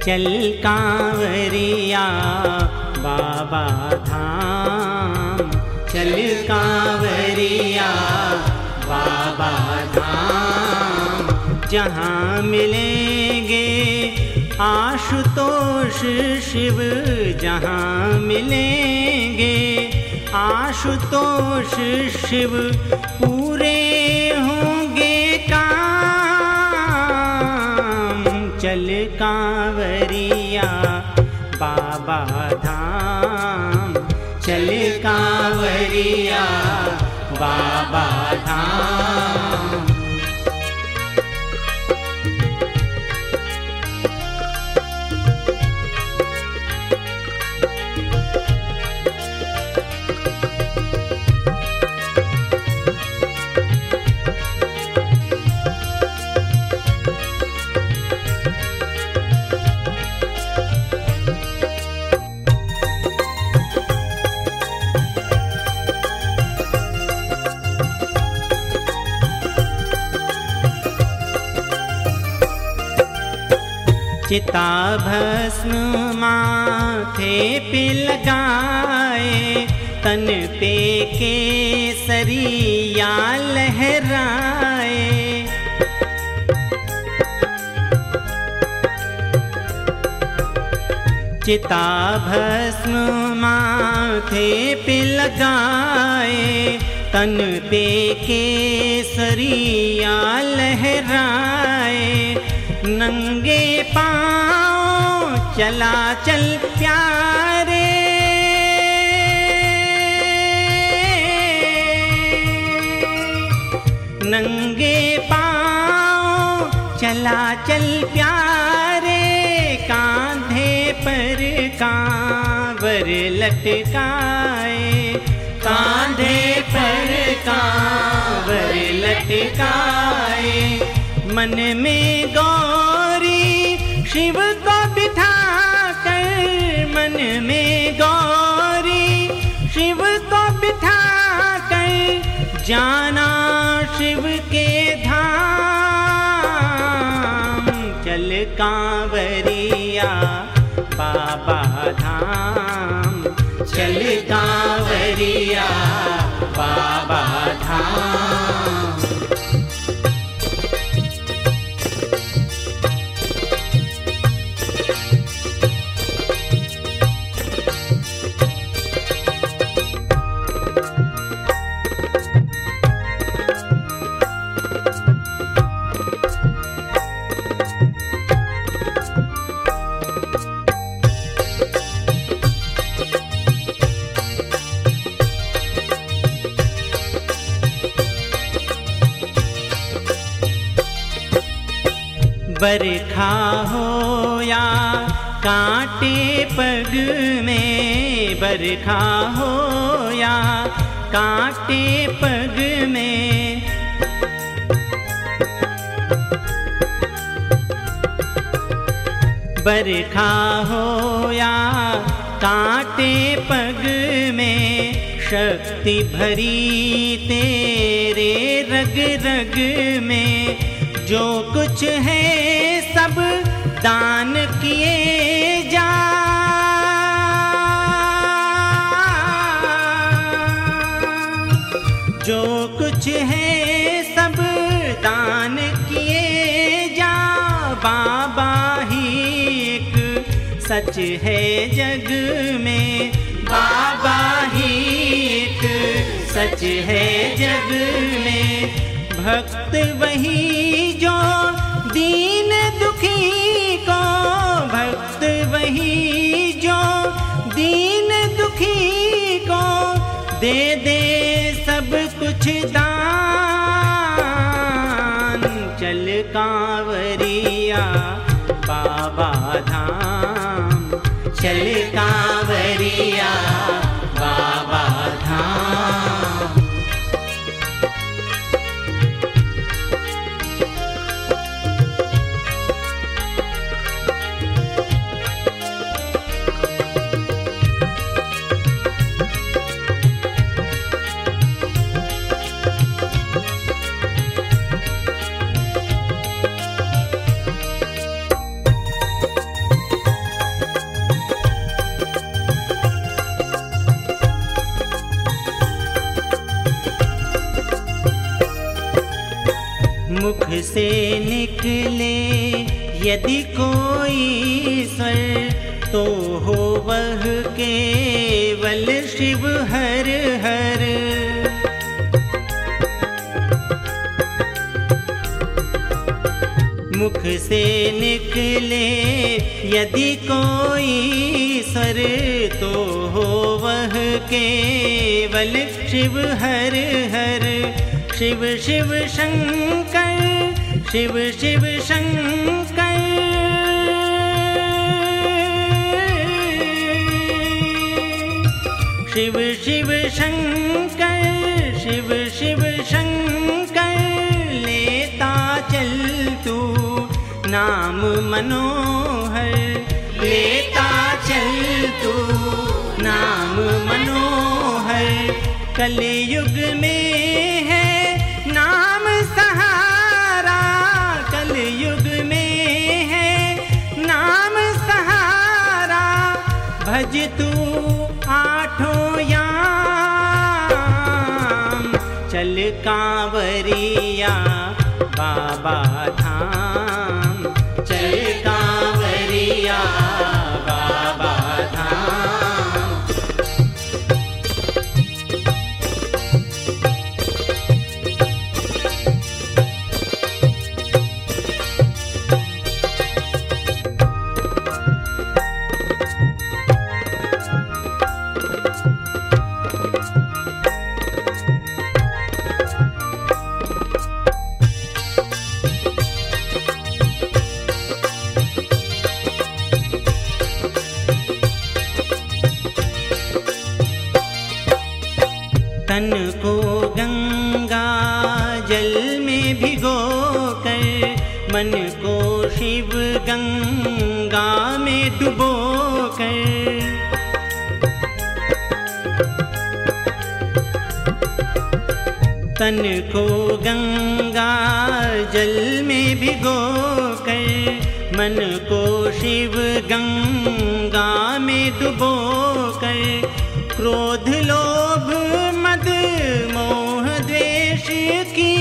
चल कांवरिया बाबा धाम, चल कांवरिया बाबा धाम। जहाँ मिलेंगे आशुतोष शिव, जहाँ मिलेंगे आशुतोष शिव, पूरे होंगे काम। चल कांवरिया बाबा धाम, चल कांवरिया बाबा धाम। चिता भस्म माथे पे लगाए, तन पे केसरिया लहराए। चिता भस्म माथे पे लगाए, तन पे केसरिया लहराए। नंगे पाँव चला चल प्यारे, नंगे पाँव चला चल प्यारे। कांधे पर कांवर लटकाए, कांधे पर कांवर लटकाए। मन में गौरी शिव को बिठा कर, मन में गौरी शिव को बिठा कर, जाना शिव के धाम। चल कांवरिया बाबा धाम, चल कांवरिया बाबा धाम। बरखा हो या कांटे पग में, बरखा हो या कांटे पग में। बरखा हो या कांटे पग में, शक्ति भरी तेरे रग रग में। जो कुछ है सब दान किए जा, जो कुछ है सब दान किए जा। बाबा ही एक सच है जग में, बाबा ही एक सच है जग में। भक्त वही जो दीन दुखी को, भक्त वही जो दीन दुखी को, दे दे सब कुछ दान। चल कांवरिया बाबा धाम, चल कांवरिया बाबा धाम। मुख से निकले यदि कोई स्वर तो हो वह केवल शिव हर हर। मुख से निकले यदि कोई स्वर तो हो वह केवल शिव हर हर। शिव शिव शंकर शिव शिव शंकर शिव शिव शंकर शिव शिव शंकर लेता चल तू नाम मनोहर। लेता चल तू नाम मनोहर। कलयुग में है नाम सहारा। कलयुग में है नाम सहारा। भज तू आठों याम। चल कांवरिया बाबा धाम। चल कांवरिया बाबा धाम। तन को गंगा जल में भिगो कर मन को शिव गंगा में डुबो कर। तन को गंगा जल में भिगो कर मन को शिव गंगा में डुबो कर। क्रोध लोभ मद मोह द्वेष की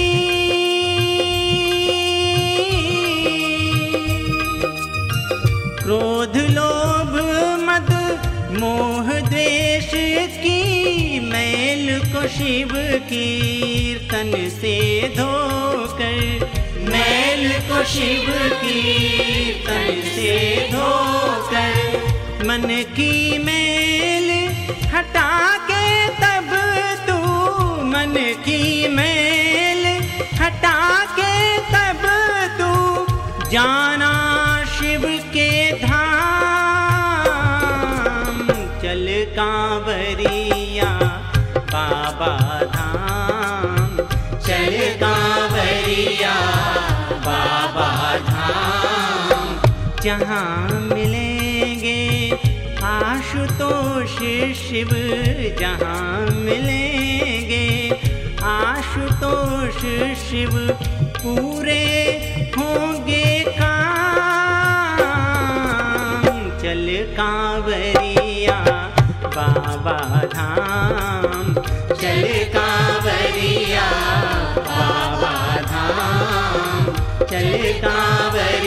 क्रोध लोभ मद मोह द्वेष की मैल को शिव कीर्तन से धोकर। मैल को शिव कीर्तन से धोकर। मन की मैल हटा के तब तू मन की मैल हटा के तब तू जाना शिव के धाम। चल कांवरिया बाबा धाम। चल कांवरिया बाबा धाम। जहाँ मिलेंगे आशुतोष शिव। जहाँ मिलेंगे आशुतोष शिव पूरे होंगे काम। चल कांवरिया बाबा धाम। चल कांवरिया बाबा धाम। चल कांवरिया